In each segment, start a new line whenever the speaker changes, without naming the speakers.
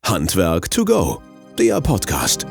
Handwerk to go, der Podcast.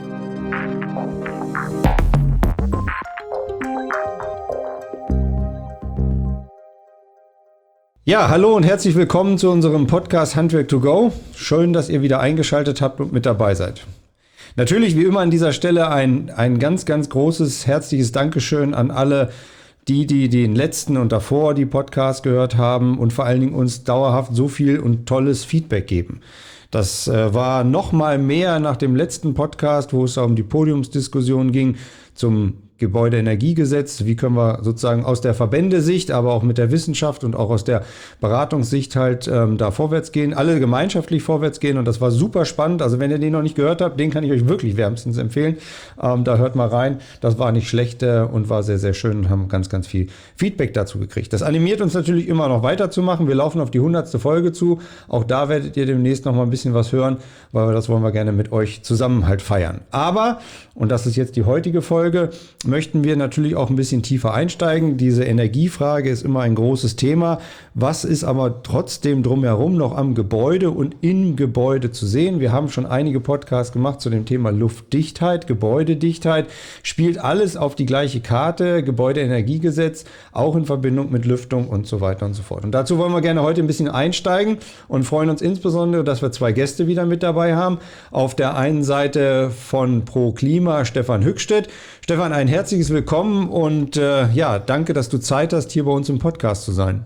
Ja, hallo und herzlich willkommen zu unserem Podcast Handwerk to go. Schön, dass ihr wieder eingeschaltet habt und mit dabei seid. Natürlich wie immer an dieser Stelle ein ganz, ganz großes, herzliches Dankeschön an alle, die den letzten und davor die Podcasts gehört haben und vor allen Dingen uns dauerhaft so viel und tolles Feedback geben. Das war noch mal mehr nach dem letzten Podcast, wo es um die Podiumsdiskussion ging zum Gebäudeenergiegesetz. Wie können wir sozusagen aus der Verbändesicht, aber auch mit der Wissenschaft und auch aus der Beratungssicht halt da vorwärts gehen, alle gemeinschaftlich vorwärts gehen, und das war super spannend. Also wenn ihr den noch nicht gehört habt, den kann ich euch wirklich wärmstens empfehlen. Da hört mal rein. Das war nicht schlecht und war sehr, sehr schön und haben ganz, ganz viel Feedback dazu gekriegt. Das animiert uns natürlich immer noch weiterzumachen. Wir laufen auf die 100. Folge zu. Auch da werdet ihr demnächst noch mal ein bisschen was hören, weil das wollen wir gerne mit euch zusammen halt feiern. Aber, und das ist jetzt die heutige Folge, möchten wir natürlich auch ein bisschen tiefer einsteigen. Diese Energiefrage ist immer ein großes Thema. Was ist aber trotzdem drumherum noch am Gebäude und im Gebäude zu sehen? Wir haben schon einige Podcasts gemacht zu dem Thema Luftdichtheit, Gebäudedichtheit. Spielt alles auf die gleiche Karte, Gebäudeenergiegesetz, auch in Verbindung mit Lüftung und so weiter und so fort. Und dazu wollen wir gerne heute ein bisschen einsteigen und freuen uns insbesondere, dass wir zwei Gäste wieder mit dabei haben. Auf der einen Seite von Pro Klima Stefan Hückstedt. Stefan, ein herzliches Willkommen und danke, dass du Zeit hast, hier bei uns im Podcast zu sein.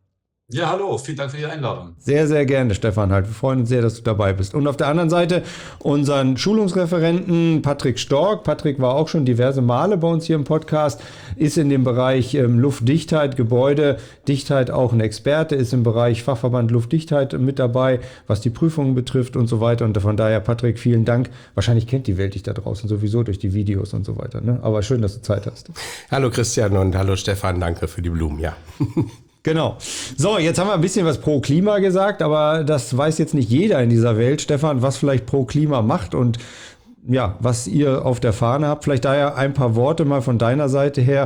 Ja, hallo, vielen Dank für die Einladung.
Sehr, sehr gerne, Stefan. Wir freuen uns sehr, dass du dabei bist. Und auf der anderen Seite unseren Schulungsreferenten Patrick Stork. Patrick war auch schon diverse Male bei uns hier im Podcast, ist in dem Bereich Luftdichtheit, Gebäudedichtheit auch ein Experte, ist im Bereich Fachverband Luftdichtheit mit dabei, was die Prüfungen betrifft und so weiter. Und von daher, Patrick, vielen Dank. Wahrscheinlich kennt die Welt dich da draußen sowieso durch die Videos und so weiter, ne? Aber schön, dass du Zeit hast.
Hallo Christian und hallo Stefan, danke für die Blumen, ja.
Genau. So, jetzt haben wir ein bisschen was pro Klima gesagt, aber das weiß jetzt nicht jeder in dieser Welt, Stefan, was vielleicht pro Klima macht und ja, was ihr auf der Fahne habt. Vielleicht daher ein paar Worte mal von deiner Seite her,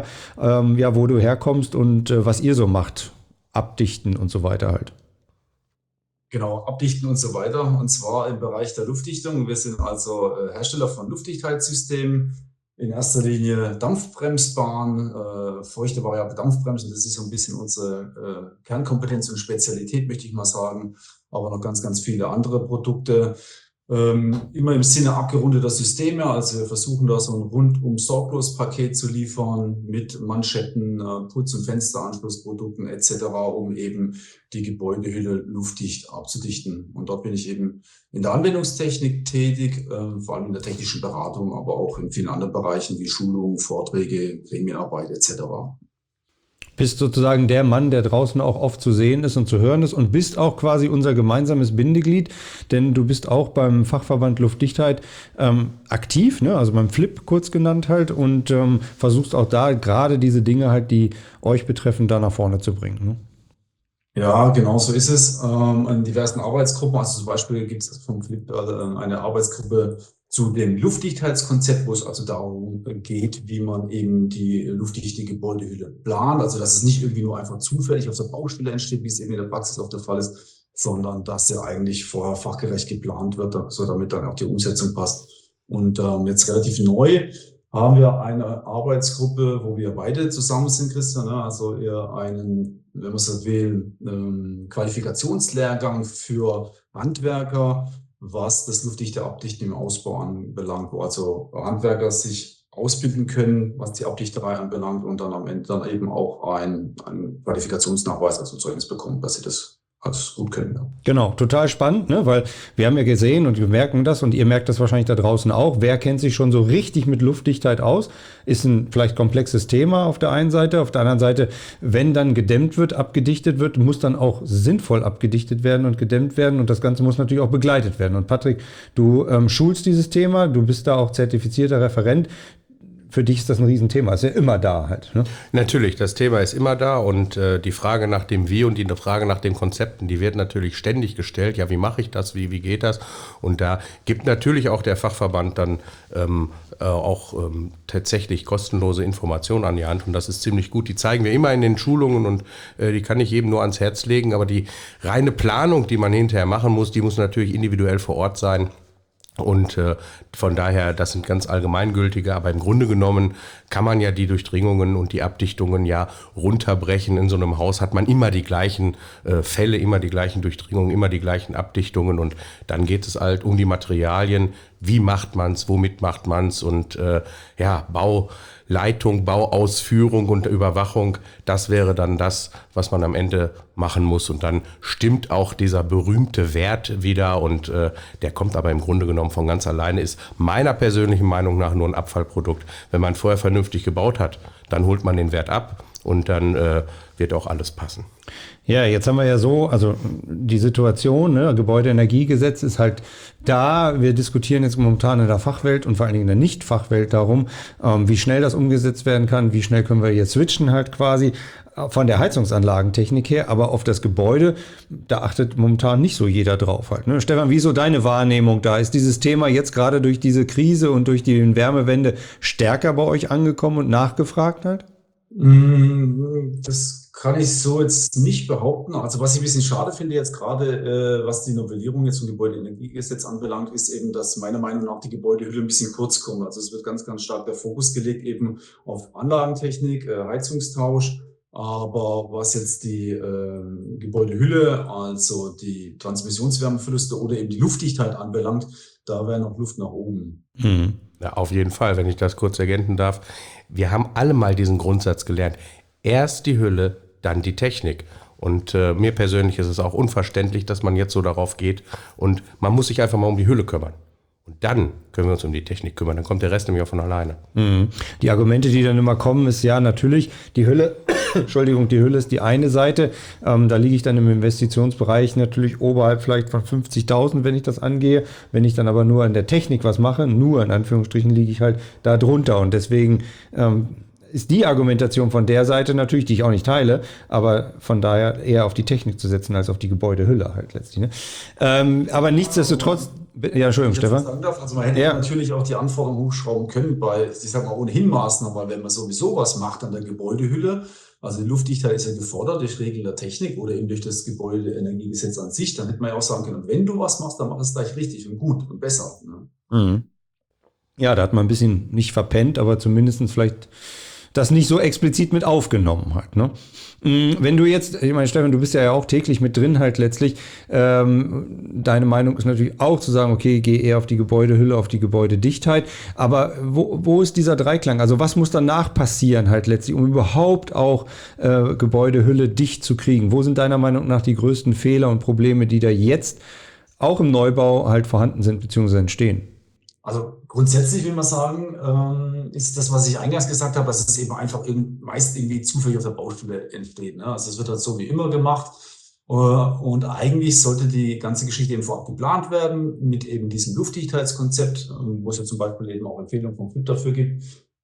wo du herkommst und was ihr so macht. Abdichten und so weiter halt.
Genau, abdichten und so weiter. Und zwar im Bereich der Luftdichtung. Wir sind also Hersteller von Luftdichtheitssystemen. In erster Linie Dampfbremsbahn, feuchte Variable Dampfbremsen, das ist so ein bisschen unsere Kernkompetenz und Spezialität, möchte ich mal sagen, aber noch ganz, ganz viele andere Produkte. Immer im Sinne abgerundeter Systeme, also wir versuchen da so ein rundum sorglos Paket zu liefern mit Manschetten, Putz- und Fensteranschlussprodukten etc., um eben die Gebäudehülle luftdicht abzudichten. Und dort bin ich eben in der Anwendungstechnik tätig, vor allem in der technischen Beratung, aber auch in vielen anderen Bereichen wie Schulungen, Vorträge, Gremienarbeit etc.
Bist sozusagen der Mann, der draußen auch oft zu sehen ist und zu hören ist und bist auch quasi unser gemeinsames Bindeglied, denn du bist auch beim Fachverband Luftdichtheit aktiv, ne? Also beim FLIP kurz genannt halt, und versuchst auch da gerade diese Dinge halt, die euch betreffen, da nach vorne zu bringen, ne?
Ja, genau so ist es. In diversen Arbeitsgruppen, also zum Beispiel gibt es vom FLIP eine Arbeitsgruppe zu dem Luftdichtheitskonzept, wo es also darum geht, wie man eben die luftdichte Gebäudehülle plant. Also dass es nicht irgendwie nur einfach zufällig auf der Baustelle entsteht, wie es eben in der Praxis oft der Fall ist, sondern dass der eigentlich vorher fachgerecht geplant wird, so damit dann auch die Umsetzung passt. Und jetzt relativ neu haben wir eine Arbeitsgruppe, wo wir beide zusammen sind, Christian, ne? Also eher einen, wenn man so will, Qualifikationslehrgang für Handwerker, was das luftdichte Abdichten im Ausbau anbelangt, wo also Handwerker sich ausbilden können, was die Abdichterei anbelangt, und dann am Ende dann eben auch einen Qualifikationsnachweis, also Zeugnis bekommen, dass sie das alles gut können. Ja.
Genau, total spannend, ne? Weil wir haben ja gesehen und wir merken das, und ihr merkt das wahrscheinlich da draußen auch, wer kennt sich schon so richtig mit Luftdichtheit aus? Ist ein vielleicht komplexes Thema auf der einen Seite, auf der anderen Seite, wenn dann gedämmt wird, abgedichtet wird, muss dann auch sinnvoll abgedichtet werden und gedämmt werden, und das Ganze muss natürlich auch begleitet werden. Und Patrick, du schulst dieses Thema, du bist da auch zertifizierter Referent. für dich ist das ein Riesenthema. Ist ja immer da halt. Ne?
Natürlich, das Thema ist immer da und die Frage nach dem Wie und die Frage nach den Konzepten, die wird natürlich ständig gestellt. Ja, wie mache ich das? Wie geht das? Und da gibt natürlich auch der Fachverband dann tatsächlich kostenlose Informationen an die Hand und das ist ziemlich gut. Die zeigen wir immer in den Schulungen und die kann ich jedem nur ans Herz legen. Aber die reine Planung, die man hinterher machen muss, die muss natürlich individuell vor Ort sein. Und von daher, das sind ganz allgemeingültige, aber im Grunde genommen kann man ja die Durchdringungen und die Abdichtungen ja runterbrechen. In so einem Haus hat man immer die gleichen Fälle, immer die gleichen Durchdringungen, immer die gleichen Abdichtungen und dann geht es halt um die Materialien. Wie macht man's, womit macht man's und Bauleitung, Bauausführung und Überwachung, das wäre dann das, was man am Ende machen muss. Und dann stimmt auch dieser berühmte Wert wieder und der kommt aber im Grunde genommen von ganz alleine, ist meiner persönlichen Meinung nach nur ein Abfallprodukt. Wenn man vorher vernünftig gebaut hat, dann holt man den Wert ab und dann wird auch alles passen.
Ja, jetzt haben wir ja so, also die Situation, ne, Gebäudeenergiegesetz ist halt da. Wir diskutieren jetzt momentan in der Fachwelt und vor allen Dingen in der Nicht-Fachwelt darum, wie schnell das umgesetzt werden kann, wie schnell können wir jetzt switchen halt quasi von der Heizungsanlagentechnik her, aber auf das Gebäude, da achtet momentan nicht so jeder drauf halt. Ne? Stefan, wie ist so deine Wahrnehmung da? Ist dieses Thema jetzt gerade durch diese Krise und durch die Wärmewende stärker bei euch angekommen und nachgefragt halt?
Das kann ich so jetzt nicht behaupten. Also was ich ein bisschen schade finde jetzt gerade, was die Novellierung jetzt vom Gebäudeenergiegesetz anbelangt, ist eben, dass meiner Meinung nach die Gebäudehülle ein bisschen kurz kommt. Also es wird ganz, ganz stark der Fokus gelegt eben auf Anlagentechnik, Heizungstausch. Aber was jetzt die Gebäudehülle, also die Transmissionswärmeverluste oder eben die Luftdichtheit anbelangt, da wäre noch Luft nach oben.
Mhm.
Ja, auf jeden Fall, wenn ich das kurz ergänzen darf. Wir haben alle mal diesen Grundsatz gelernt. Erst die Hülle, dann die Technik. Und mir persönlich ist es auch unverständlich, dass man jetzt so darauf geht. Und man muss sich einfach mal um die Hülle kümmern. Und dann können wir uns um die Technik kümmern. Dann kommt der Rest nämlich auch von alleine.
Mhm. Die Argumente, die dann immer kommen, ist ja natürlich, die Hülle, Entschuldigung, die Hülle ist die eine Seite. Da liege ich dann im Investitionsbereich natürlich oberhalb vielleicht von 50.000, wenn ich das angehe. Wenn ich dann aber nur an der Technik was mache, nur in Anführungsstrichen, liege ich halt da drunter. Und deswegen ist die Argumentation von der Seite natürlich, die ich auch nicht teile, aber von daher eher auf die Technik zu setzen als auf die Gebäudehülle halt letztlich. Ne? Aber nichtsdestotrotz, ja, Entschuldigung, Stefan.
Also man hätte natürlich auch die Anforderungen hochschrauben können bei, ich sag mal, ohnehin Maßnahmen, weil wenn man sowieso was macht an der Gebäudehülle, also die Luftdichtheit ist ja gefordert durch Regeln der Technik oder eben durch das Gebäudeenergiegesetz an sich, dann hätte man ja auch sagen können, wenn du was machst, dann mach es gleich richtig und gut und besser. Ne?
Mhm. Ja, da hat man ein bisschen nicht verpennt, aber zumindest vielleicht das nicht so explizit mit aufgenommen hat. Ne? Wenn du jetzt, ich meine, Stefan, du bist ja auch täglich mit drin halt letztlich, deine Meinung ist natürlich auch zu sagen, okay, geh eher auf die Gebäudehülle, auf die Gebäudedichtheit, aber wo ist dieser Dreiklang? Also was muss danach passieren halt letztlich, um überhaupt auch Gebäudehülle dicht zu kriegen? Wo sind deiner Meinung nach die größten Fehler und Probleme, die da jetzt auch im Neubau halt vorhanden sind bzw. entstehen?
Also grundsätzlich will man sagen, ist das, was ich eingangs gesagt habe, dass es eben einfach meist irgendwie zufällig auf der Baustelle entsteht. Ne? Also es wird halt so wie immer gemacht und eigentlich sollte die ganze Geschichte eben vorab geplant werden mit eben diesem Luftdichtheitskonzept, wo es ja zum Beispiel eben auch Empfehlungen vom FIP dafür gibt.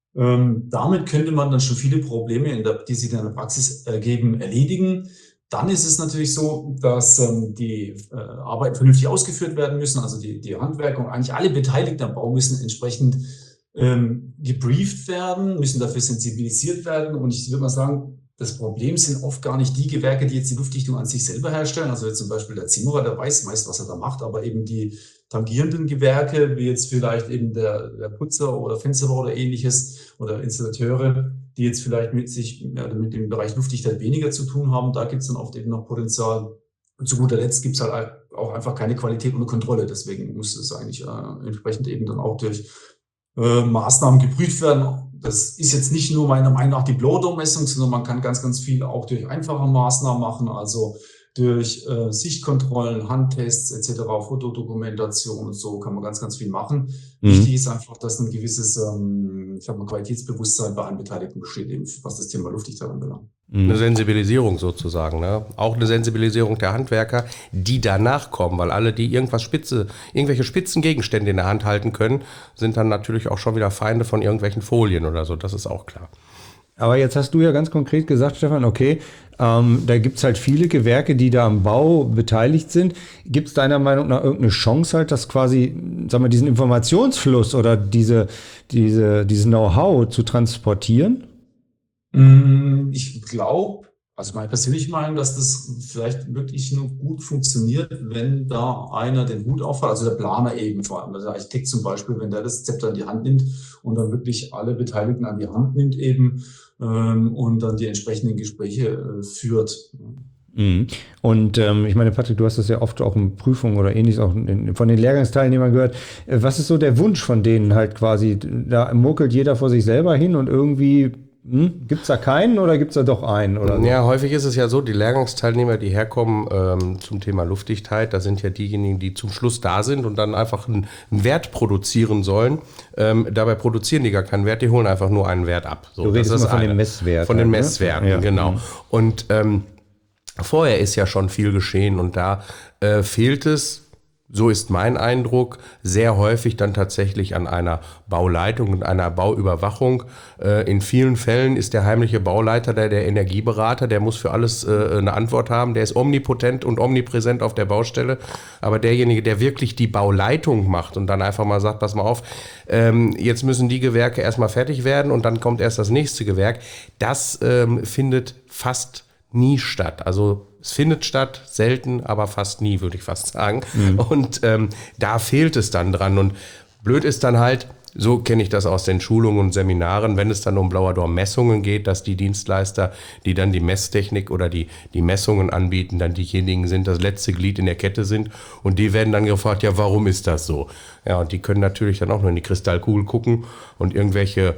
Damit könnte man dann schon viele Probleme, die sich in der Praxis ergeben, erledigen. Dann ist es natürlich so, dass die Arbeiten vernünftig ausgeführt werden müssen. Also die Handwerker und eigentlich alle Beteiligten am Bau müssen entsprechend gebrieft werden, müssen dafür sensibilisiert werden. Und ich würde mal sagen, das Problem sind oft gar nicht die Gewerke, die jetzt die Luftdichtung an sich selber herstellen. Also jetzt zum Beispiel der Zimmerer, der weiß meist, was er da macht, aber eben die tangierenden Gewerke, wie jetzt vielleicht eben der Putzer oder Fensterbauer oder ähnliches oder Installateure, die jetzt vielleicht mit dem Bereich Luftdichtheit weniger zu tun haben, da gibt es dann oft eben noch Potenzial. Und zu guter Letzt gibt es halt auch einfach keine Qualität ohne Kontrolle. Deswegen muss es eigentlich entsprechend eben dann auch durch Maßnahmen geprüft werden. Das ist jetzt nicht nur meiner Meinung nach die Blow-Door-Messung, sondern man kann ganz, ganz viel auch durch einfache Maßnahmen machen. Also durch Sichtkontrollen, Handtests etc., Fotodokumentation und so kann man ganz, ganz viel machen. Wichtig ist einfach, dass ein gewisses Qualitätsbewusstsein bei allen Beteiligten besteht, eben, was das Thema Luftdichtheit anbelangt.
Eine Sensibilisierung sozusagen, ne? Auch eine Sensibilisierung der Handwerker, die danach kommen, weil alle, die irgendwelche spitzen Gegenstände in der Hand halten können, sind dann natürlich auch schon wieder Feinde von irgendwelchen Folien oder so, das ist auch klar.
Aber jetzt hast du ja ganz konkret gesagt, Stefan, okay, da gibt's halt viele Gewerke, die da am Bau beteiligt sind. Gibt es deiner Meinung nach irgendeine Chance halt, dass quasi, sagen wir, diesen Informationsfluss oder dieses Know-how zu transportieren?
Ich glaube, also meine persönliche Meinung, dass das vielleicht wirklich nur gut funktioniert, wenn da einer den Hut aufhat, also der Planer eben vor allem, also der Architekt zum Beispiel, wenn der das Zepter in die Hand nimmt und dann wirklich alle Beteiligten an die Hand nimmt eben und dann die entsprechenden Gespräche führt.
Und ich meine, Patrick, du hast das ja oft auch in Prüfungen oder ähnliches auch von den Lehrgangsteilnehmern gehört. Was ist so der Wunsch von denen halt quasi? Da muckelt jeder vor sich selber hin und irgendwie gibt es da keinen oder gibt es da doch einen? Oder so?
Ja, häufig ist es ja so, die Lehrgangsteilnehmer, die herkommen zum Thema Luftdichtheit, das sind ja diejenigen, die zum Schluss da sind und dann einfach einen Wert produzieren sollen. Dabei produzieren die gar keinen Wert, die holen einfach nur einen Wert ab. So,
Du redest
das ist
immer von
eine.
den Messwerten.
Von den
ne?
Messwerten,
Ja.
genau. Und vorher ist ja schon viel geschehen und da fehlt es, so ist mein Eindruck, sehr häufig dann tatsächlich an einer Bauleitung und einer Bauüberwachung. In vielen Fällen ist der heimliche Bauleiter der Energieberater, der muss für alles eine Antwort haben, der ist omnipotent und omnipräsent auf der Baustelle. Aber derjenige, der wirklich die Bauleitung macht und dann einfach mal sagt, pass mal auf, jetzt müssen die Gewerke erstmal fertig werden und dann kommt erst das nächste Gewerk, das findet fast nie statt. Also es findet statt, selten, aber fast nie, würde ich fast sagen. Und da fehlt es dann dran. Und blöd ist dann halt, so kenne ich das aus den Schulungen und Seminaren, wenn es dann um Blauer-Dom-Messungen geht, dass die Dienstleister, die dann die Messtechnik oder die Messungen anbieten, dann diejenigen sind, das letzte Glied in der Kette sind. Und die werden dann gefragt, ja, warum ist das so? Ja, und die können natürlich dann auch nur in die Kristallkugel gucken und irgendwelche,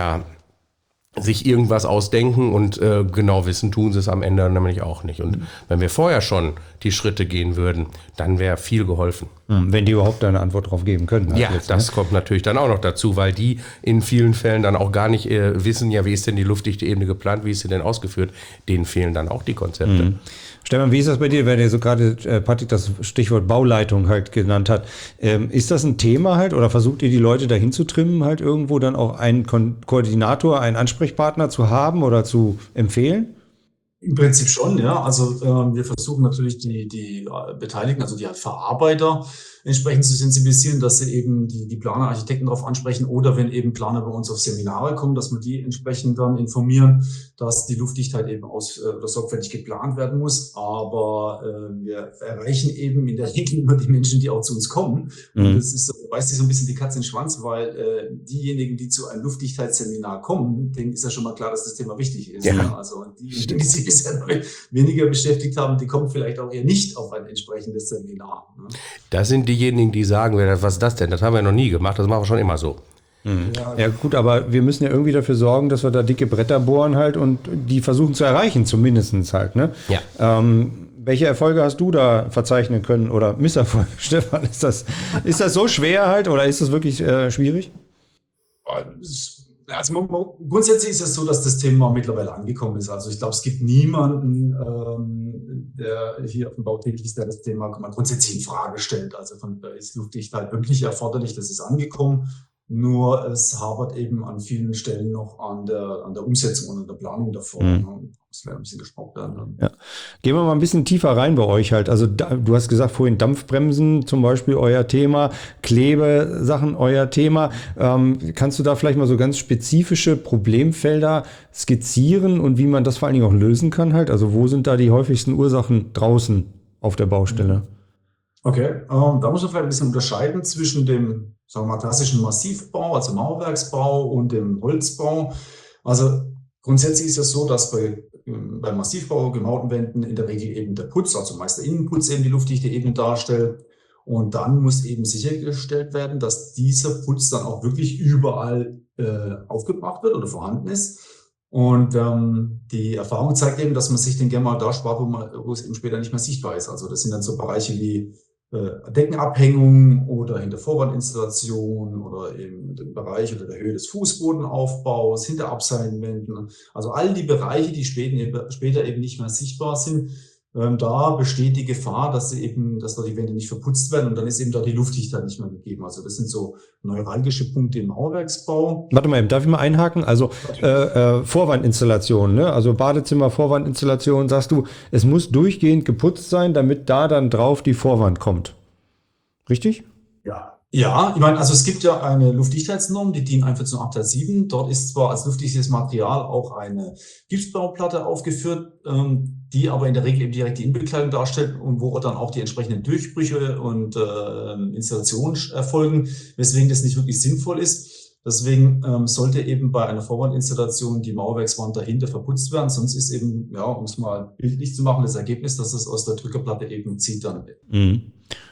sich irgendwas ausdenken und genau wissen, tun sie es am Ende nämlich auch nicht. Und wenn wir vorher schon die Schritte gehen würden, dann wäre viel geholfen.
Wenn die überhaupt eine Antwort drauf geben können. halt
Ja,
jetzt,
das kommt natürlich dann auch noch dazu, weil die in vielen Fällen dann auch gar nicht wissen, ja, wie ist denn die luftdichte Ebene geplant, wie ist sie denn ausgeführt. Denen fehlen dann auch die Konzepte.
Stefan, wie ist das bei dir, wenn ihr so gerade Patrick das Stichwort Bauleitung halt genannt hat? Ist das ein Thema halt oder versucht ihr die Leute dahin zu trimmen, halt irgendwo dann auch einen Koordinator, einen Ansprechpartner zu haben oder zu empfehlen?
Im Prinzip schon, ja. Also wir versuchen natürlich die Beteiligten, also die Verarbeiter, entsprechend zu sensibilisieren, dass sie eben die Planer, Architekten darauf ansprechen oder wenn eben Planer bei uns auf Seminare kommen, dass wir die entsprechend dann informieren, dass die Luftdichtheit eben oder sorgfältig geplant werden muss. Aber wir erreichen eben in der Regel immer die Menschen, die auch zu uns kommen. Und das ist, beißt sich so ein bisschen die Katze in den Schwanz, weil diejenigen, die zu einem Luftdichtheitsseminar kommen, denen ist ja schon mal klar, dass das Thema wichtig ist.
Ja.
Ne? Also diejenigen, die sich bisher damit weniger beschäftigt haben, die kommen vielleicht auch eher nicht auf ein entsprechendes Seminar. Ne?
Das sind diejenigen, die sagen, was ist das denn? Das haben wir noch nie gemacht, das machen wir schon immer so.
Ja gut, aber wir müssen ja irgendwie dafür sorgen, dass wir da dicke Bretter bohren halt und die versuchen zu erreichen, zumindestens halt. Ne?
Ja.
Welche Erfolge hast du da verzeichnen können oder Misserfolge, Stefan? Ist das so schwer halt oder ist das wirklich schwierig?
Also grundsätzlich ist es so, dass das Thema mittlerweile angekommen ist. Also ich glaube, es gibt niemanden, der hier auf dem Bau tätig ist, der das Thema grundsätzlich in Frage stellt. Also von da ist Luftdichtheit wirklich erforderlich, das ist angekommen. Nur es hapert eben an vielen Stellen noch an der Umsetzung und an der Planung davor. Das wäre ein bisschen gesprochen werden.
Ja. Gehen wir mal ein bisschen tiefer rein bei euch halt. Also du hast gesagt vorhin Dampfbremsen zum Beispiel euer Thema, Klebesachen euer Thema. Kannst du da vielleicht mal so ganz spezifische Problemfelder skizzieren und wie man das vor allen Dingen auch lösen kann halt? Also wo sind da die häufigsten Ursachen draußen auf der Baustelle?
Okay, da muss man vielleicht ein bisschen unterscheiden zwischen dem, sagen wir mal, klassischen Massivbau, also Mauerwerksbau und dem Holzbau. Also grundsätzlich ist es so, dass beim Massivbau, gemauerten Wänden in der Regel eben der Putz, also meist der Innenputz eben die luftdichte Ebene darstellt. Und dann muss eben sichergestellt werden, dass dieser Putz dann auch wirklich überall aufgebracht wird oder vorhanden ist. Und die Erfahrung zeigt eben, dass man sich den gerne mal da spart, wo es eben später nicht mehr sichtbar ist. Also das sind dann so Bereiche wie Deckenabhängung oder hinter Vorwandinstallation oder eben den Bereich oder der Höhe des Fußbodenaufbaus, hinter Abseitenwänden. Also all die Bereiche, die später eben nicht mehr sichtbar sind, da besteht die Gefahr, dass da die Wände nicht verputzt werden und dann ist eben da die Luftdichtheit nicht mehr gegeben. Also das sind so neuralgische Punkte im Mauerwerksbau.
Warte mal, darf ich mal einhaken? Also Vorwandinstallation, ne? Also Badezimmer, Vorwandinstallation, sagst du, es muss durchgehend geputzt sein, damit da dann drauf die Vorwand kommt. Richtig?
Ja, ich meine, also es gibt ja eine Luftdichtheitsnorm, die DIN 14087. Dort ist zwar als luftdichtes Material auch eine Gipsbauplatte aufgeführt, die aber in der Regel eben direkt die Innenbekleidung darstellt und wo dann auch die entsprechenden Durchbrüche und Installationen erfolgen, weswegen das nicht wirklich sinnvoll ist. Deswegen sollte eben bei einer Vorwandinstallation die Mauerwerkswand dahinter verputzt werden, sonst ist eben, ja, um es mal bildlich zu machen, das Ergebnis, dass es aus der Drückerplatte eben zieht dann.
Mhm.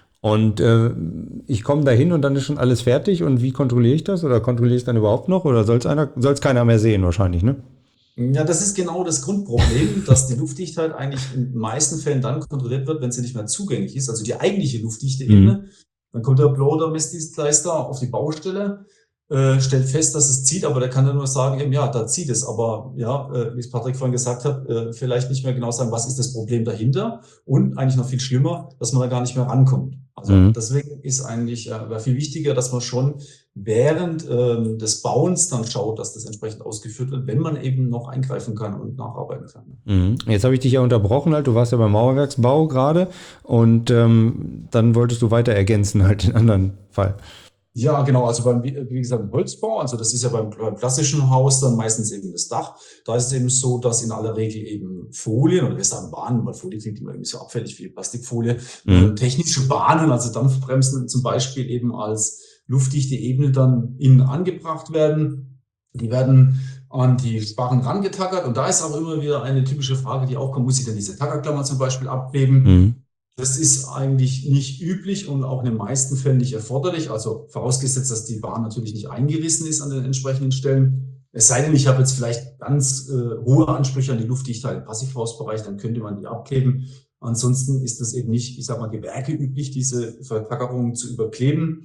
Und ich komme da hin und dann ist schon alles fertig und wie kontrolliere ich das oder kontrolliere ich es dann überhaupt noch oder soll es keiner mehr sehen wahrscheinlich, ne?
Ja, das ist genau das Grundproblem, dass die Luftdichtheit eigentlich in den meisten Fällen dann kontrolliert wird, wenn sie nicht mehr zugänglich ist, also die eigentliche Luftdichteebene. Dann kommt der Blower Messdienstleister auf die Baustelle, stellt fest, dass es zieht, aber der kann dann nur sagen, eben, ja, da zieht es. Aber ja, wie es Patrick vorhin gesagt hat, vielleicht nicht mehr genau sagen, was ist das Problem dahinter und eigentlich noch viel schlimmer, dass man da gar nicht mehr rankommt. Also deswegen ist eigentlich wäre viel wichtiger, dass man schon während des Bauens dann schaut, dass das entsprechend ausgeführt wird, wenn man eben noch eingreifen kann und nacharbeiten kann.
Jetzt habe ich dich ja unterbrochen, halt. Du warst ja beim Mauerwerksbau gerade und dann wolltest du weiter ergänzen, halt den anderen Fall.
Ja, genau, also wie gesagt, im Holzbau, also das ist ja beim klassischen Haus dann meistens eben das Dach. Da ist es eben so, dass in aller Regel eben Folien, oder wir sagen Bahnen, weil Folie klingt immer irgendwie so abfällig wie Plastikfolie, technische Bahnen, also Dampfbremsen zum Beispiel eben als luftdichte Ebene dann innen angebracht werden. Die werden an die Sparren rangetackert und da ist auch immer wieder eine typische Frage, die aufkommt, muss ich denn diese Tackerklammer zum Beispiel abkleben? Das ist eigentlich nicht üblich und auch in den meisten Fällen nicht erforderlich. Also vorausgesetzt, dass die Bahn natürlich nicht eingerissen ist an den entsprechenden Stellen. Es sei denn, ich habe jetzt vielleicht ganz hohe Ansprüche an die Luftdichtheit im Passivhausbereich, dann könnte man die abkleben. Ansonsten ist das eben nicht, ich sag mal, gewerkeüblich, diese Vertackerung zu überkleben.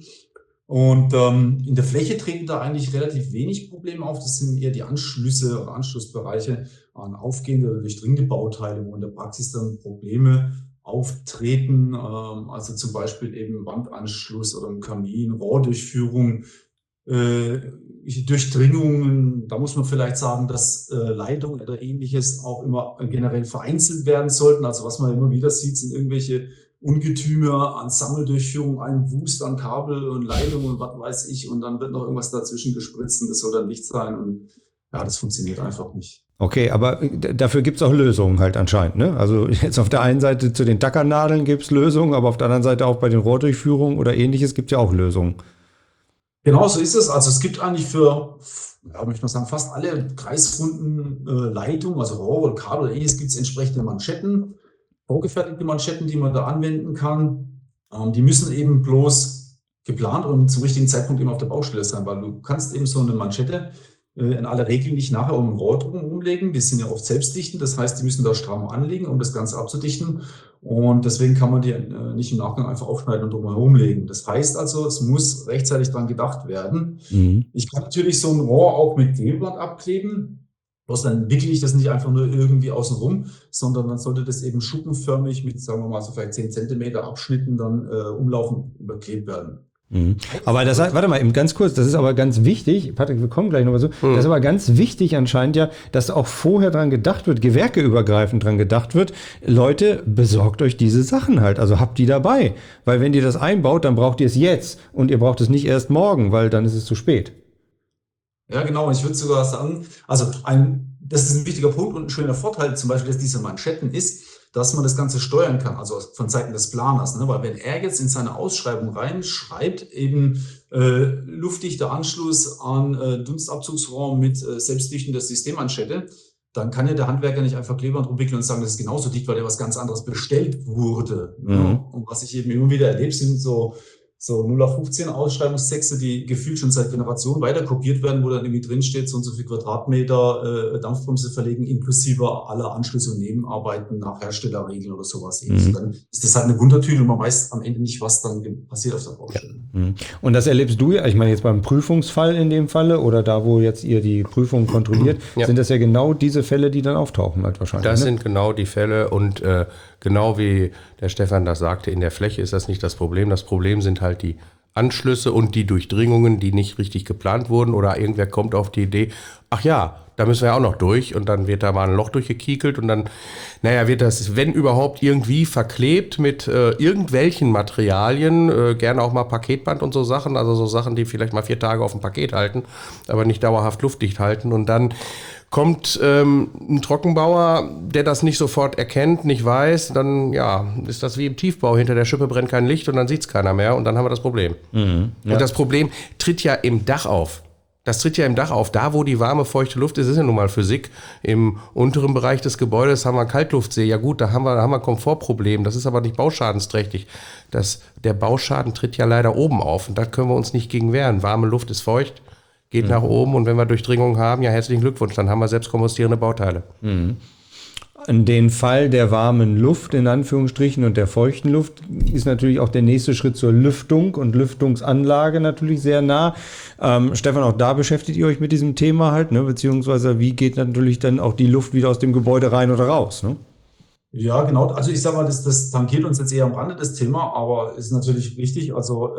Und in der Fläche treten da eigentlich relativ wenig Probleme auf. Das sind eher die Anschlüsse oder Anschlussbereiche an aufgehende oder durchdringende Bauteile, wo in der Praxis dann Probleme auftreten, also zum Beispiel eben Wandanschluss oder ein Kamin, Rohrdurchführung, Durchdringungen. Da muss man vielleicht sagen, dass Leitungen oder Ähnliches auch immer generell vereinzelt werden sollten. Also was man immer wieder sieht, sind irgendwelche Ungetüme an Sammeldurchführung, ein Wust an Kabel und Leitungen und was weiß ich. Und dann wird noch irgendwas dazwischen gespritzt und das soll dann nicht sein. Und ja, das funktioniert einfach nicht.
Okay, aber dafür gibt's auch Lösungen halt anscheinend, ne? Also jetzt auf der einen Seite zu den Tackernadeln gibt's Lösungen, aber auf der anderen Seite auch bei den Rohrdurchführungen oder Ähnliches gibt's ja auch Lösungen.
Genau so ist es. Also es gibt eigentlich für, ja, möchte man sagen, fast alle kreisrunden Leitungen, also Rohre, Kabel oder Ähnliches, gibt's entsprechende Manschetten, vorgefertigte Manschetten, die man da anwenden kann. Die müssen eben bloß geplant und zum richtigen Zeitpunkt eben auf der Baustelle sein, weil du kannst eben so eine Manschette in aller Regel nicht nachher um ein Rohr drum umlegen. Die sind ja oft selbstdichtend, das heißt, die müssen da stramm anlegen, um das Ganze abzudichten. Und deswegen kann man die nicht im Nachgang einfach aufschneiden und drumherum legen. Das heißt also, es muss rechtzeitig dran gedacht werden. Ich kann natürlich so ein Rohr auch mit Klebeband abkleben. Bloß dann wickle ich das nicht einfach nur irgendwie außen rum, sondern dann sollte das eben schuppenförmig mit, sagen wir mal, so vielleicht 10 Zentimeter Abschnitten dann umlaufend überklebt werden.
Aber das, warte mal, eben ganz kurz, das ist aber ganz wichtig, Patrick, wir kommen gleich noch mal so, das ist aber ganz wichtig anscheinend ja, dass auch vorher dran gedacht wird, gewerkeübergreifend dran gedacht wird, Leute, besorgt euch diese Sachen halt, also habt die dabei, weil wenn ihr das einbaut, dann braucht ihr es jetzt und ihr braucht es nicht erst morgen, weil dann ist es zu spät.
Ja, genau, ich würde sogar sagen, also das ist ein wichtiger Punkt und ein schöner Vorteil zum Beispiel, dass diese Manschetten ist, dass man das Ganze steuern kann, also von Seiten des Planers, ne? Weil wenn er jetzt in seine Ausschreibung reinschreibt, eben luftdichter Anschluss an Dunstabzugsraum mit selbstdichtender Systemmanschette, dann kann ja der Handwerker nicht einfach Klebeband rumwickeln und sagen, das ist genauso dicht, weil ja was ganz anderes bestellt wurde. Ne? Und was ich eben immer wieder erlebe, sind so so 0815 Ausschreibungstexte, die gefühlt schon seit Generationen weiter kopiert werden, wo dann irgendwie drin steht, so und so viel Quadratmeter Dampfbremse verlegen, inklusive aller Anschlüsse und Nebenarbeiten nach Herstellerregeln oder sowas. Dann ist das halt eine Wundertüte und man weiß am Ende nicht, was dann passiert auf der Baustelle.
Und das erlebst du ja, ich meine jetzt beim Prüfungsfall in dem Falle oder da, wo jetzt ihr die Prüfung kontrolliert, sind das ja genau diese Fälle, die dann auftauchen halt wahrscheinlich.
Das sind genau die Fälle und genau wie der Stefan das sagte, in der Fläche ist das nicht das Problem. Das Problem sind halt die Anschlüsse und die Durchdringungen, die nicht richtig geplant wurden oder irgendwer kommt auf die Idee, ach ja, da müssen wir auch noch durch und dann wird da mal ein Loch durchgekiekelt und dann, wird das, wenn überhaupt, irgendwie verklebt mit irgendwelchen Materialien, gerne auch mal Paketband und so Sachen, also so Sachen, die vielleicht mal 4 Tage auf dem Paket halten, aber nicht dauerhaft luftdicht halten und dann kommt ein Trockenbauer, der das nicht sofort erkennt, nicht weiß, dann ist das wie im Tiefbau. Hinter der Schippe brennt kein Licht und dann sieht es keiner mehr und dann haben wir das Problem. Und das Problem tritt ja im Dach auf. Das tritt ja im Dach auf. Da, wo die warme, feuchte Luft ist ja nun mal Physik. Im unteren Bereich des Gebäudes haben wir Kaltluftsee. Ja gut, da haben wir Komfortproblem. Das ist aber nicht bauschadensträchtig. Der Bauschaden tritt ja leider oben auf und da können wir uns nicht gegen wehren. Warme Luft ist feucht. Geht nach oben und wenn wir Durchdringung haben, herzlichen Glückwunsch, dann haben wir selbstkompostierende Bauteile.
In den Fall der warmen Luft, in Anführungsstrichen, und der feuchten Luft ist natürlich auch der nächste Schritt zur Lüftung und Lüftungsanlage natürlich sehr nah. Stefan, auch da beschäftigt ihr euch mit diesem Thema halt, ne? Beziehungsweise wie geht natürlich dann auch die Luft wieder aus dem Gebäude rein oder raus, ne?
Ja, genau. Also ich sag mal, das tangiert uns jetzt eher am Rande das Thema, aber ist natürlich wichtig. Also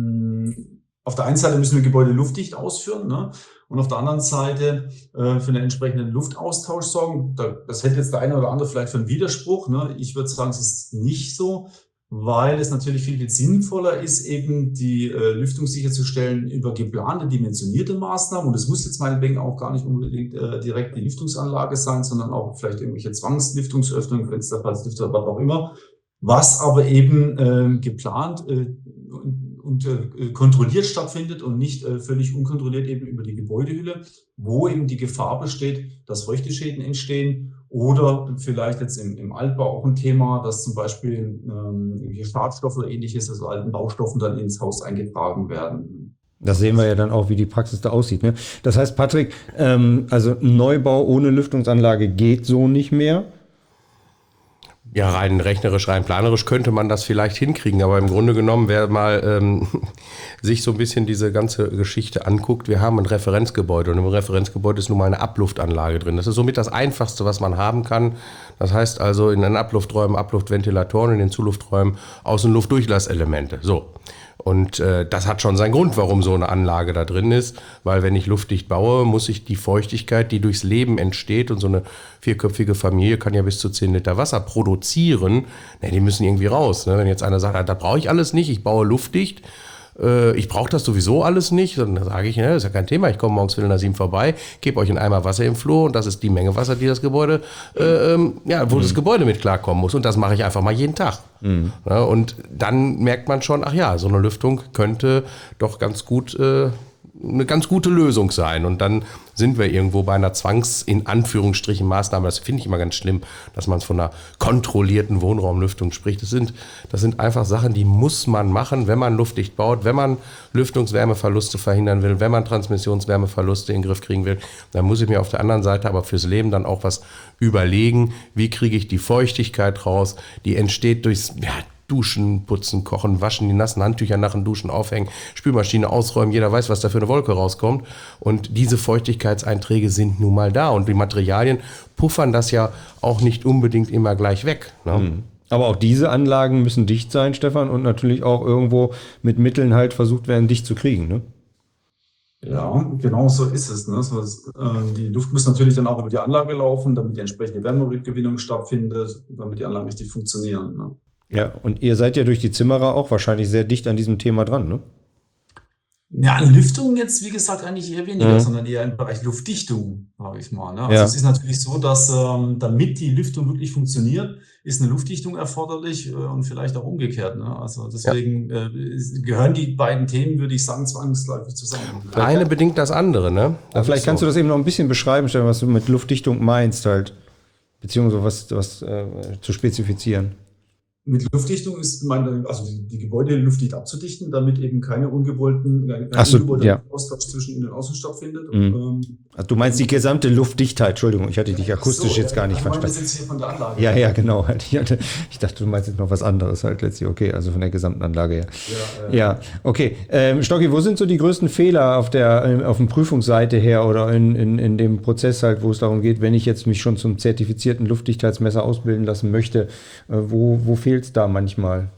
auf der einen Seite müssen wir Gebäude luftdicht ausführen, ne? Und auf der anderen Seite für einen entsprechenden Luftaustausch sorgen. Das hält jetzt der eine oder andere vielleicht für einen Widerspruch, ne? Ich würde sagen, es ist nicht so, weil es natürlich viel, viel sinnvoller ist, eben die Lüftung sicherzustellen über geplante, dimensionierte Maßnahmen. Und es muss jetzt meinetwegen auch gar nicht unbedingt direkt die Lüftungsanlage sein, sondern auch vielleicht irgendwelche Zwangslüftungsöffnungen, Fensterplatz, was auch immer. Was aber eben geplant und kontrolliert stattfindet und nicht völlig unkontrolliert eben über die Gebäudehülle, wo eben die Gefahr besteht, dass feuchte Schäden entstehen oder vielleicht jetzt im Altbau auch ein Thema, dass zum Beispiel Schadstoffe oder ähnliches, also alten Baustoffen dann ins Haus eingetragen werden.
Das sehen wir ja dann auch, wie die Praxis da aussieht, ne? Das heißt, Patrick, also ein Neubau ohne Lüftungsanlage geht so nicht mehr.
Ja, rein rechnerisch, rein planerisch könnte man das vielleicht hinkriegen, aber im Grunde genommen, wer mal sich so ein bisschen diese ganze Geschichte anguckt, wir haben ein Referenzgebäude und im Referenzgebäude ist nun mal eine Abluftanlage drin. Das ist somit das Einfachste, was man haben kann. Das heißt also in den Ablufträumen, Abluftventilatoren, in den Zulufträumen Außenluftdurchlasselemente. So. Und das hat schon seinen Grund, warum so eine Anlage da drin ist, weil wenn ich luftdicht baue, muss ich die Feuchtigkeit, die durchs Leben entsteht, und so eine 4-köpfige Familie kann ja bis zu 10 Liter Wasser produzieren, die müssen irgendwie raus. Ne? Wenn jetzt einer sagt, da brauche ich alles nicht, ich baue luftdicht, ich brauche das sowieso alles nicht, dann sage ich, das ist ja kein Thema, ich komme morgens 7:15 vorbei, gebe euch einen Eimer Wasser im Flur und das ist die Menge Wasser, die das Gebäude, wo das Gebäude mit klarkommen muss und das mache ich einfach mal jeden Tag. Ja, und dann merkt man schon, so eine Lüftung könnte doch ganz gut eine ganz gute Lösung sein. Und dann sind wir irgendwo bei einer in Anführungsstrichen Maßnahme. Das finde ich immer ganz schlimm, dass man von einer kontrollierten Wohnraumlüftung spricht. Das sind einfach Sachen, die muss man machen, wenn man luftdicht baut, wenn man Lüftungswärmeverluste verhindern will, wenn man Transmissionswärmeverluste in den Griff kriegen will. Dann muss ich mir auf der anderen Seite aber fürs Leben dann auch was überlegen. Wie kriege ich die Feuchtigkeit raus? Die entsteht durchs Duschen, putzen, kochen, waschen, die nassen Handtücher nach dem Duschen aufhängen, Spülmaschine ausräumen, jeder weiß, was da für eine Wolke rauskommt. Und diese Feuchtigkeitseinträge sind nun mal da und die Materialien puffern das ja auch nicht unbedingt immer gleich weg. Ne?
Aber auch diese Anlagen müssen dicht sein, Stefan, und natürlich auch irgendwo mit Mitteln halt versucht werden, dicht zu kriegen, ne?
Ja, genau so ist es. Ne? Die Luft muss natürlich dann auch über die Anlage laufen, damit die entsprechende Wärmerückgewinnung stattfindet, damit die Anlagen richtig funktionieren. Ne?
Ja, und ihr seid ja durch die Zimmerer auch wahrscheinlich sehr dicht an diesem Thema dran, ne?
Ja, an Lüftung jetzt, wie gesagt, eigentlich eher weniger, sondern eher im Bereich Luftdichtung, sage ich mal. Ne? Also es ist natürlich so, dass damit die Lüftung wirklich funktioniert, ist eine Luftdichtung erforderlich und vielleicht auch umgekehrt. Ne? Also deswegen gehören die beiden Themen, würde ich sagen, zwangsläufig zusammen.
Das eine bedingt das andere, ne?
Aber vielleicht kannst du das eben noch ein bisschen beschreiben, Stefan, was du mit Luftdichtung meinst halt, beziehungsweise was zu spezifizieren.
Mit Luftdichtung ist gemeint, also die Gebäude luftdicht abzudichten, damit eben keine ungewollten Austausch zwischen Innen und Außen stattfindet.
Also du meinst die gesamte Luftdichtheit, Entschuldigung, ich hatte dich akustisch jetzt gar nicht verstanden.
Das jetzt hier von der Anlage.
Ja, genau. Ich dachte, du meinst jetzt noch was anderes halt letztlich. Okay, also von der gesamten Anlage her. Ja, okay. Stocki, wo sind so die größten Fehler auf der Prüfungsseite her oder in dem Prozess halt, wo es darum geht, wenn ich jetzt mich schon zum zertifizierten Luftdichtheitsmesser ausbilden lassen möchte, wo fehlt es da manchmal?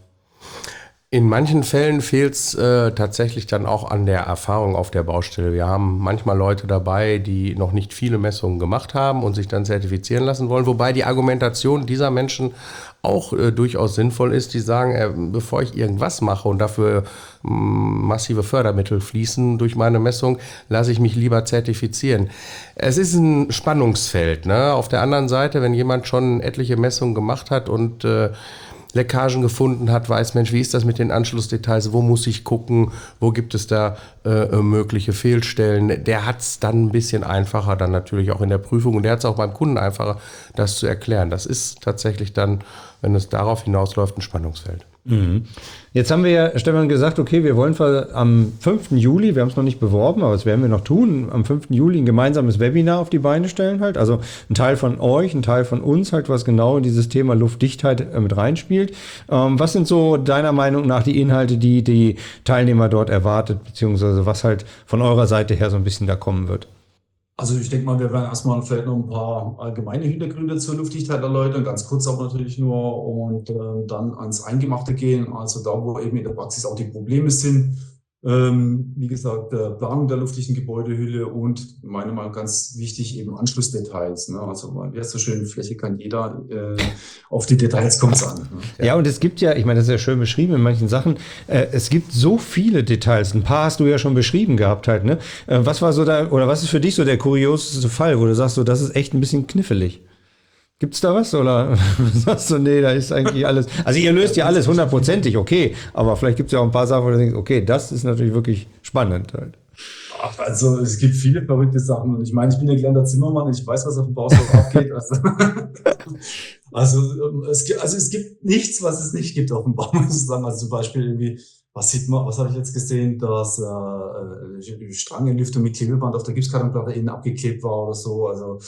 In manchen Fällen fehlt es tatsächlich dann auch an der Erfahrung auf der Baustelle. Wir haben manchmal Leute dabei, die noch nicht viele Messungen gemacht haben und sich dann zertifizieren lassen wollen, wobei die Argumentation dieser Menschen auch durchaus sinnvoll ist, die sagen, bevor ich irgendwas mache und dafür massive Fördermittel fließen durch meine Messung, lasse ich mich lieber zertifizieren. Es ist ein Spannungsfeld, ne? Auf der anderen Seite, wenn jemand schon etliche Messungen gemacht hat und Leckagen gefunden hat, weiß, Mensch, wie ist das mit den Anschlussdetails, wo muss ich gucken, wo gibt es da mögliche Fehlstellen, der hat es dann ein bisschen einfacher, dann natürlich auch in der Prüfung und der hat es auch beim Kunden einfacher, das zu erklären. Das ist tatsächlich dann, wenn es darauf hinausläuft, ein Spannungsfeld.
Mhm. Jetzt haben wir ja, Stefan, gesagt, okay, wir wollen am 5. Juli, wir haben es noch nicht beworben, aber das werden wir noch tun, am 5. Juli ein gemeinsames Webinar auf die Beine stellen halt. Also ein Teil von euch, ein Teil von uns halt, was genau in dieses Thema Luftdichtheit mit reinspielt. Was sind so deiner Meinung nach die Inhalte, die die Teilnehmer dort erwartet, beziehungsweise was halt von eurer Seite her so ein bisschen da kommen wird?
Also ich denke mal, wir werden erstmal vielleicht noch ein paar allgemeine Hintergründe zur Luftdichtheit erläutern, ganz kurz aber natürlich nur, und dann ans Eingemachte gehen, also da, wo eben in der Praxis auch die Probleme sind. Wie gesagt, Planung der luftdichten Gebäudehülle und meiner Meinung nach ganz wichtig eben Anschlussdetails. Ne? Also wie heißt so schön, Fläche kann jeder, auf die Details kommt es an. Ne?
Ja, und es gibt ja, ich meine, das ist ja schön beschrieben in manchen Sachen, es gibt so viele Details. Ein paar hast du ja schon beschrieben gehabt halt, ne? Was war so was ist für dich so der kurioseste Fall, wo du sagst, so, das ist echt ein bisschen knifflig? Gibt's da was oder sagst du, nee, da ist eigentlich alles, also ihr löst ja alles 100%, okay, aber vielleicht gibt's ja auch ein paar Sachen, wo du denkst, okay, das ist natürlich wirklich spannend halt.
Ach, also es gibt viele verrückte Sachen und ich meine, ich bin ja gelernter Zimmermann, ich weiß, was auf dem Baustelle abgeht. Es gibt nichts, was es nicht gibt auf dem Bau, muss ich sagen. Also zum Beispiel irgendwie, was habe ich jetzt gesehen, dass Strangenlüfter mit Klebeband auf der Gipskartonplatte innen abgeklebt war oder so, also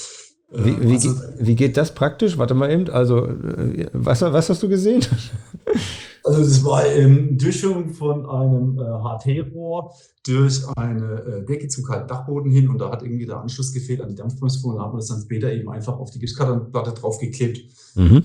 wie geht das praktisch? Warte mal eben. Also, was hast du gesehen?
Also das war Durchführung von einem HT-Rohr durch eine Decke zum kalten Dachboden hin und da hat irgendwie der Anschluss gefehlt an die Dampfbremsfuhr und da hat man das dann später eben einfach auf die Gipskartonplatte draufgeklebt.
Mhm.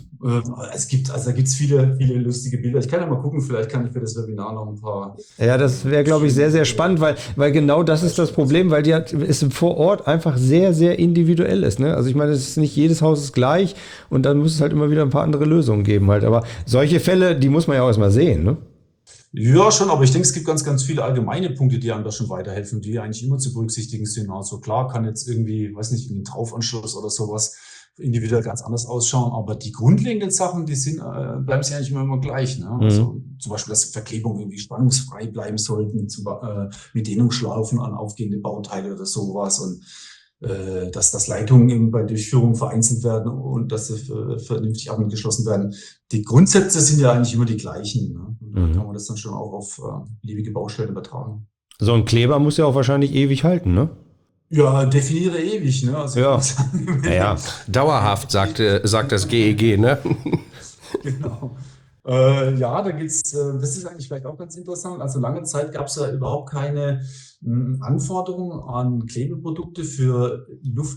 Da gibt's viele, viele lustige Bilder. Ich kann ja mal gucken, vielleicht kann ich für das Webinar noch ein paar.
Ja, das wäre, glaube ich, sehr, sehr spannend, weil genau das ist das Problem, weil es vor Ort einfach sehr, sehr individuell ist. Ne? Also ich meine, es ist nicht jedes Haus ist gleich und dann muss es halt immer wieder ein paar andere Lösungen geben halt. Aber solche Fälle, die muss man ja auch erstmal sehen, ne?
Ja, schon, aber ich denke, es gibt ganz, ganz viele allgemeine Punkte, die einem da schon weiterhelfen, die eigentlich immer zu berücksichtigen sind. Also klar kann jetzt irgendwie, weiß nicht, ein Traufanschluss oder sowas individuell ganz anders ausschauen, aber die grundlegenden Sachen, die sind, bleiben sie eigentlich immer gleich. Ne? Also zum Beispiel, dass Verklebungen irgendwie spannungsfrei bleiben sollten, mit Dehnungsschlaufen an aufgehende Bauteile oder sowas und dass Leitungen eben bei Durchführung vereinzelt werden und dass sie vernünftig abgeschlossen werden. Die Grundsätze sind ja eigentlich immer die gleichen. Ne? Und da kann man das dann schon auch auf beliebige Baustellen übertragen.
So ein Kleber muss ja auch wahrscheinlich ewig halten, ne?
Ja, definiere ewig, ne? Also
ja. Ja.
Dauerhaft, sagt das GEG, ne?
Genau. Ja, das ist eigentlich vielleicht auch ganz interessant. Also lange Zeit gab es ja überhaupt keine Anforderungen an Klebeprodukte für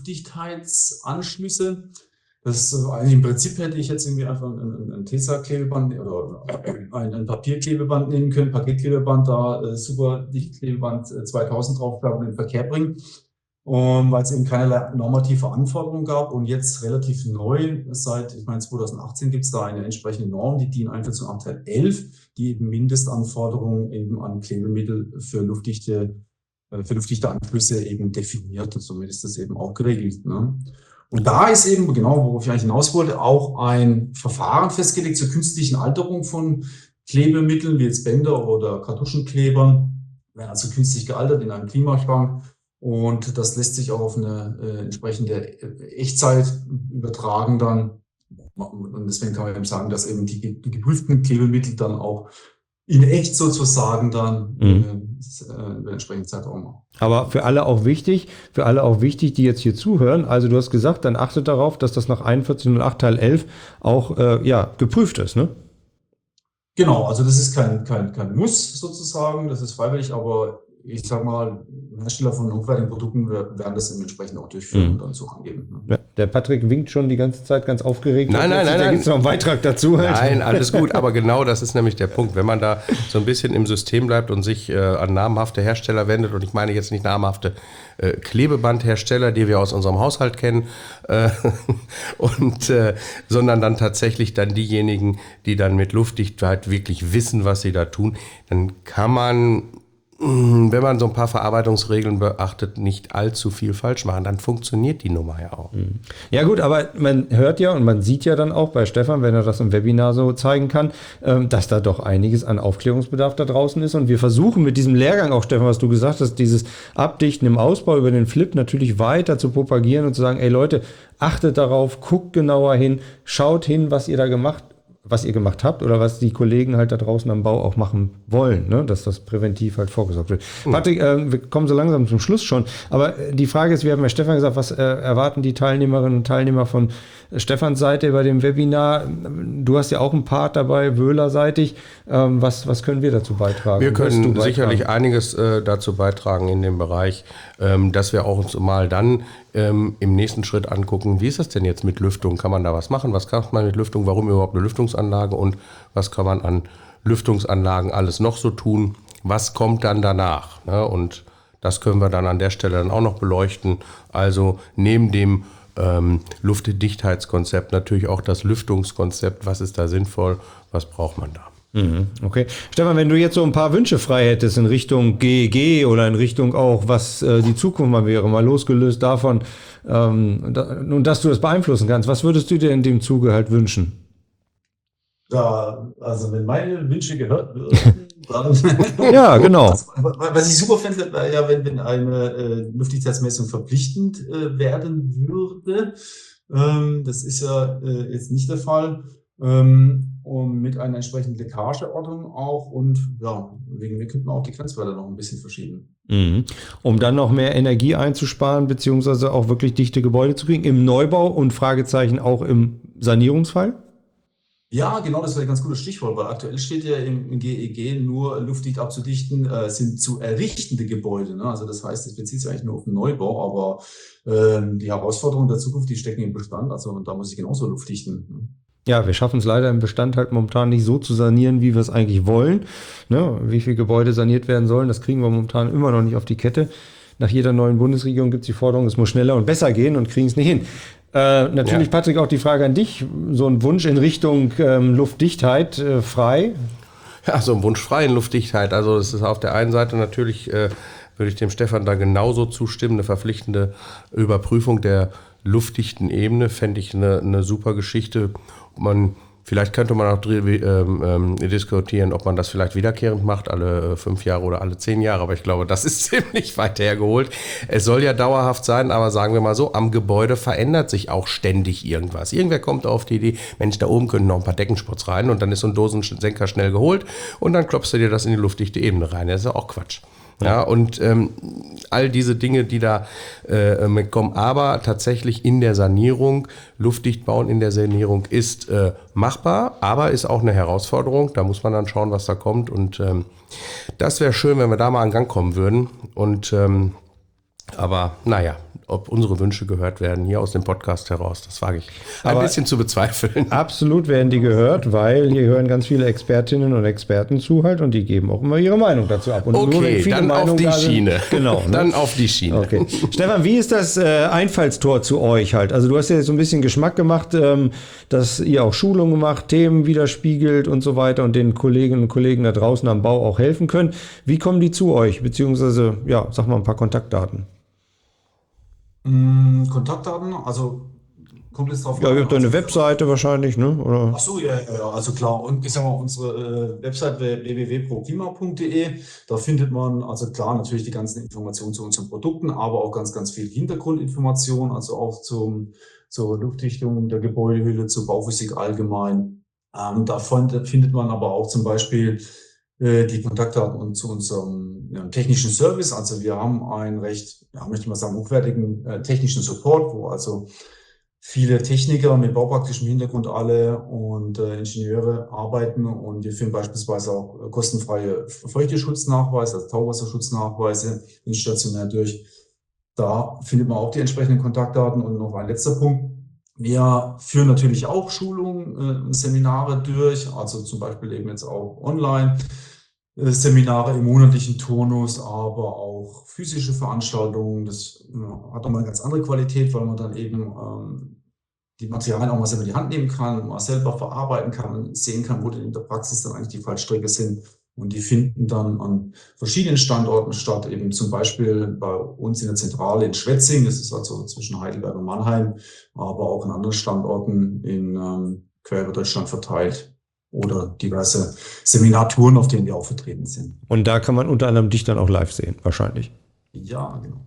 Luftdichtheitsanschlüsse. Eigentlich im Prinzip hätte ich jetzt irgendwie einfach ein Tesa-Klebeband oder ein Papierklebeband nehmen können, Paketklebeband, da super Dichtklebeband 2000 drauf und in den Verkehr bringen. Weil es eben keinerlei normative Anforderungen gab und jetzt relativ neu, seit, ich meine 2018 gibt es da eine entsprechende Norm, die DIN Einführung Abteil 11, die eben Mindestanforderungen eben an Klebemittel für luftdichte Anschlüsse eben definiert und somit ist das eben auch geregelt. Ne? Und da ist eben, genau, worauf ich eigentlich hinaus wollte, auch ein Verfahren festgelegt zur künstlichen Alterung von Klebemitteln, wie jetzt Bänder oder Kartuschenklebern, werden also künstlich gealtert in einem Klimaschrank. Und das lässt sich auch auf eine entsprechende Echtzeit übertragen dann. Und deswegen kann man eben sagen, dass eben die geprüften Klebemittel dann auch in echt sozusagen dann über den entsprechenden Zeitraum.
Aber für alle auch wichtig, die jetzt hier zuhören, also du hast gesagt, dann achtet darauf, dass das nach 4108 Teil 11 auch geprüft ist, ne?
Genau, also das ist kein Muss sozusagen, das ist freiwillig, aber ich sag mal, Hersteller von hochwertigen Produkten werden das entsprechend auch durchführen und dann so angeben. Ne?
Ja, der Patrick winkt schon die ganze Zeit ganz aufgeregt.
Nein.
Da gibt es noch einen Beitrag dazu.
Nein, alles gut, aber genau das ist nämlich der Punkt. Wenn man da so ein bisschen im System bleibt und sich an namhafte Hersteller wendet, und ich meine jetzt nicht namhafte Klebebandhersteller, die wir aus unserem Haushalt kennen, sondern dann tatsächlich dann diejenigen, die dann mit Luftdichtheit wirklich wissen, was sie da tun, dann kann man, wenn man so ein paar Verarbeitungsregeln beachtet, nicht allzu viel falsch machen. Dann funktioniert die Nummer ja auch.
Ja gut, aber man hört ja und man sieht ja dann auch bei Stefan, wenn er das im Webinar so zeigen kann, dass da doch einiges an Aufklärungsbedarf da draußen ist. Und wir versuchen mit diesem Lehrgang auch, Stefan, was du gesagt hast, dieses Abdichten im Ausbau über den Flip natürlich weiter zu propagieren und zu sagen, ey Leute, achtet darauf, guckt genauer hin, schaut hin, was ihr gemacht habt oder was die Kollegen halt da draußen am Bau auch machen wollen, ne? Dass das präventiv halt vorgesorgt wird. Patrick, wir kommen so langsam zum Schluss schon, aber die Frage ist, wir haben ja Stefan gesagt, was erwarten die Teilnehmerinnen und Teilnehmer von Stefans Seite bei dem Webinar? Du hast ja auch einen Part dabei, Wöhler-seitig. Was können wir dazu beitragen?
Wir können sicherlich einiges dazu beitragen in dem Bereich, dass wir auch uns mal dann im nächsten Schritt angucken, wie ist das denn jetzt mit Lüftung? Kann man da was machen? Was kann man mit Lüftung? Warum überhaupt eine Lüftungsanlage? Und was kann man an Lüftungsanlagen alles noch so tun? Was kommt dann danach? Ne? Und das können wir dann an der Stelle dann auch noch beleuchten. Also neben dem Luftdichtheitskonzept natürlich auch das Lüftungskonzept. Was ist da sinnvoll? Was braucht man da?
Okay. Stefan, wenn du jetzt so ein paar Wünsche frei hättest in Richtung GEG oder in Richtung auch, was die Zukunft mal wäre, mal losgelöst davon, und dass du das beeinflussen kannst, was würdest du dir in dem Zuge halt wünschen?
Ja, also wenn meine Wünsche gehört würden, dann
Ja, genau.
Was ich super fände, wäre ja, wenn eine Luftdichtheitsmessung verpflichtend werden würde. Das ist ja jetzt nicht der Fall. Und mit einer entsprechenden Leckageordnung auch. Und ja, wir könnten auch die Grenzwerte noch ein bisschen verschieben.
Um dann noch mehr Energie einzusparen, beziehungsweise auch wirklich dichte Gebäude zu kriegen, im Neubau und Fragezeichen auch im Sanierungsfall?
Ja, genau, das wäre ein ganz gutes Stichwort, weil aktuell steht ja im GEG nur luftdicht abzudichten, sind zu errichtende Gebäude. Ne? Also das heißt, das bezieht sich eigentlich nur auf den Neubau, aber die Herausforderungen der Zukunft, die stecken im Bestand, also da muss ich genauso luftdichten. Ne?
Ja, wir schaffen es leider im Bestand halt momentan nicht so zu sanieren, wie wir es eigentlich wollen. Ne? Wie viele Gebäude saniert werden sollen, das kriegen wir momentan immer noch nicht auf die Kette. Nach jeder neuen Bundesregierung gibt es die Forderung, es muss schneller und besser gehen und kriegen es nicht hin. Natürlich, ja. Patrick, auch die Frage an dich, so ein Wunsch in Richtung Luftdichtheit frei?
Ja, so ein Wunsch frei in Luftdichtheit. Also das ist auf der einen Seite natürlich, würde ich dem Stefan da genauso zustimmen, eine verpflichtende Überprüfung der luftdichten Ebene fände ich eine super Geschichte. Vielleicht könnte man auch diskutieren, ob man das vielleicht wiederkehrend macht, alle 5 Jahre oder alle 10 Jahre, aber ich glaube, das ist ziemlich weit hergeholt. Es soll ja dauerhaft sein, aber sagen wir mal so, am Gebäude verändert sich auch ständig irgendwas. Irgendwer kommt auf die Idee, Mensch, da oben können noch ein paar Deckenspots rein und dann ist so ein Dosensenker schnell geholt und dann klopfst du dir das in die luftdichte Ebene rein. Das ist ja auch Quatsch. Ja, und all diese Dinge, die da mitkommen, aber tatsächlich in der Sanierung, luftdicht bauen in der Sanierung ist machbar, aber ist auch eine Herausforderung. Da muss man dann schauen, was da kommt und das wäre schön, wenn wir da mal in Gang kommen würden. Und aber naja, ob unsere Wünsche gehört werden, hier aus dem Podcast heraus, das wage ich ein bisschen zu bezweifeln.
Absolut werden die gehört, weil hier hören ganz viele Expertinnen und Experten zu halt und die geben auch immer ihre Meinung dazu ab. Und
okay, dann auf die Schiene.
Genau. Ne?
Dann auf die Schiene.
Okay. Stefan, wie ist das Einfallstor zu euch halt? Also du hast ja jetzt so ein bisschen Geschmack gemacht, dass ihr auch Schulungen macht, Themen widerspiegelt und so weiter und den Kolleginnen und Kollegen da draußen am Bau auch helfen könnt. Wie kommen die zu euch? Beziehungsweise, ja, sag mal ein paar Kontaktdaten.
Kontaktdaten, also Kommt es drauf
Ja,
an.
ihr habt eine Webseite wahrscheinlich, ne? Oder?
Ach so, ja, also klar. Und ich sag mal, unsere Website wäre www.proklima.de. Da findet man, also klar, natürlich die ganzen Informationen zu unseren Produkten, aber auch ganz, ganz viel Hintergrundinformationen, also auch zur Luftdichtung der Gebäudehülle, zur Bauphysik allgemein. Davon findet man aber auch zum Beispiel die Kontaktdaten zu unserem technischen Service. Also wir haben einen recht, möchte ich mal sagen, hochwertigen technischen Support, wo also viele Techniker mit baupraktischem Hintergrund alle und Ingenieure arbeiten, und wir führen beispielsweise auch kostenfreie Feuchteschutznachweise, also Tauwasserschutznachweise instationär durch. Da findet man auch die entsprechenden Kontaktdaten. Und noch ein letzter Punkt. Wir führen natürlich auch Schulungen, Seminare durch, also zum Beispiel eben jetzt auch online. Seminare im monatlichen Turnus, aber auch physische Veranstaltungen. Das hat nochmal eine ganz andere Qualität, weil man dann eben die Materialien auch mal selber in die Hand nehmen kann, mal selber verarbeiten kann und sehen kann, wo denn in der Praxis dann eigentlich die Fallstricke sind. Und die finden dann an verschiedenen Standorten statt, eben zum Beispiel bei uns in der Zentrale in Schwetzing, das ist also zwischen Heidelberg und Mannheim, aber auch an anderen Standorten in quer über Deutschland verteilt. Oder diverse Seminartouren, auf denen wir auch vertreten sind.
Und da kann man unter anderem dich dann auch live sehen, wahrscheinlich.
Ja, genau.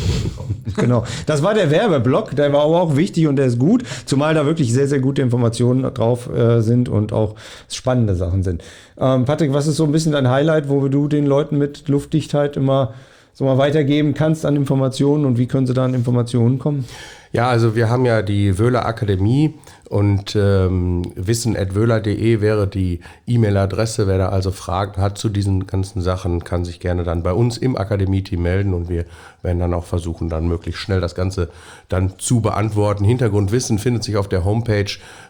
Genau. Das war der Werbeblock, der war aber auch wichtig und der ist gut, zumal da wirklich sehr, sehr gute Informationen drauf sind und auch spannende Sachen sind. Patrick, was ist so ein bisschen dein Highlight, wo du den Leuten mit Luftdichtheit immer so mal weitergeben kannst an Informationen, und wie können sie da an Informationen kommen?
Ja, also wir haben ja die Wöhler Akademie, und wissen@wöhler.de wäre die E-Mail-Adresse. Wer da also Fragen hat zu diesen ganzen Sachen, kann sich gerne dann bei uns im Akademie-Team melden, und wir werden dann auch versuchen, dann möglichst schnell das Ganze dann zu beantworten. Hintergrundwissen findet sich auf der Homepage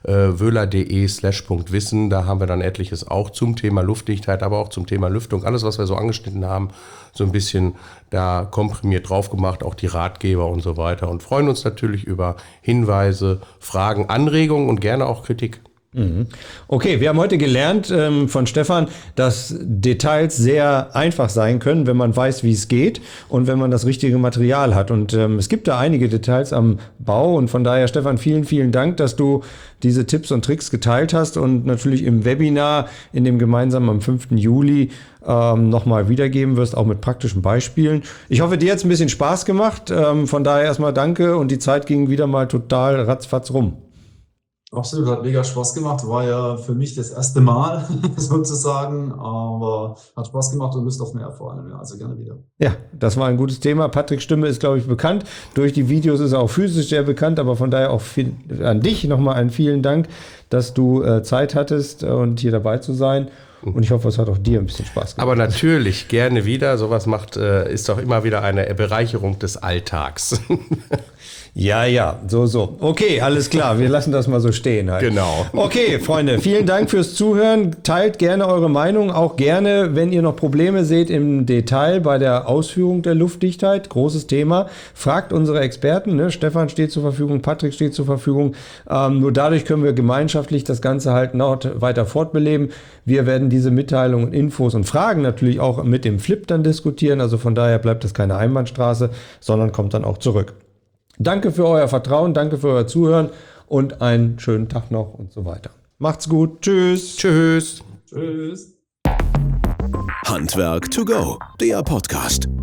wöhler.de/wissen. Da haben wir dann etliches auch zum Thema Luftdichtheit, aber auch zum Thema Lüftung. Alles, was wir so angeschnitten haben, so ein bisschen da komprimiert drauf gemacht, auch die Ratgeber und so weiter, und freuen uns natürlich über Hinweise, Fragen, Anregungen und gerne auch Kritik.
Okay, wir haben heute gelernt von Stefan, dass Details sehr einfach sein können, wenn man weiß, wie es geht und wenn man das richtige Material hat. Und es gibt da einige Details am Bau, und von daher, Stefan, vielen, vielen Dank, dass du diese Tipps und Tricks geteilt hast und natürlich im Webinar, in dem gemeinsamen am 5. Juli nochmal wiedergeben wirst, auch mit praktischen Beispielen. Ich hoffe, dir hat es ein bisschen Spaß gemacht. Von daher erstmal danke, und die Zeit ging wieder mal total ratzfatz rum.
Absolut, hat mega Spaß gemacht. War ja für mich das erste Mal sozusagen, aber hat Spaß gemacht und Lust auf mehr vor allem. Ja, also gerne wieder.
Ja, das war ein gutes Thema. Patricks Stimme ist, glaube ich, bekannt. Durch die Videos ist er auch physisch sehr bekannt, aber von daher auch an dich nochmal einen vielen Dank, dass du Zeit hattest und hier dabei zu sein. Und ich hoffe, es hat auch dir ein bisschen Spaß gemacht.
Aber natürlich, gerne wieder. Sowas ist doch immer wieder eine Bereicherung des Alltags.
Ja, so. Okay, alles klar, wir lassen das mal so stehen halt.
Genau.
Okay, Freunde, vielen Dank fürs Zuhören. Teilt gerne eure Meinung, auch gerne, wenn ihr noch Probleme seht im Detail bei der Ausführung der Luftdichtheit. Großes Thema. Fragt unsere Experten, ne? Stefan steht zur Verfügung, Patrick steht zur Verfügung. Nur dadurch können wir gemeinschaftlich das Ganze halt noch weiter fortbeleben. Wir werden diese Mitteilungen, Infos und Fragen natürlich auch mit dem Flip dann diskutieren. Also von daher bleibt das keine Einbahnstraße, sondern kommt dann auch zurück. Danke für euer Vertrauen, danke für euer Zuhören und einen schönen Tag noch und so weiter. Macht's gut. Tschüss.
Tschüss.
Tschüss.
Handwerk to go, der Podcast.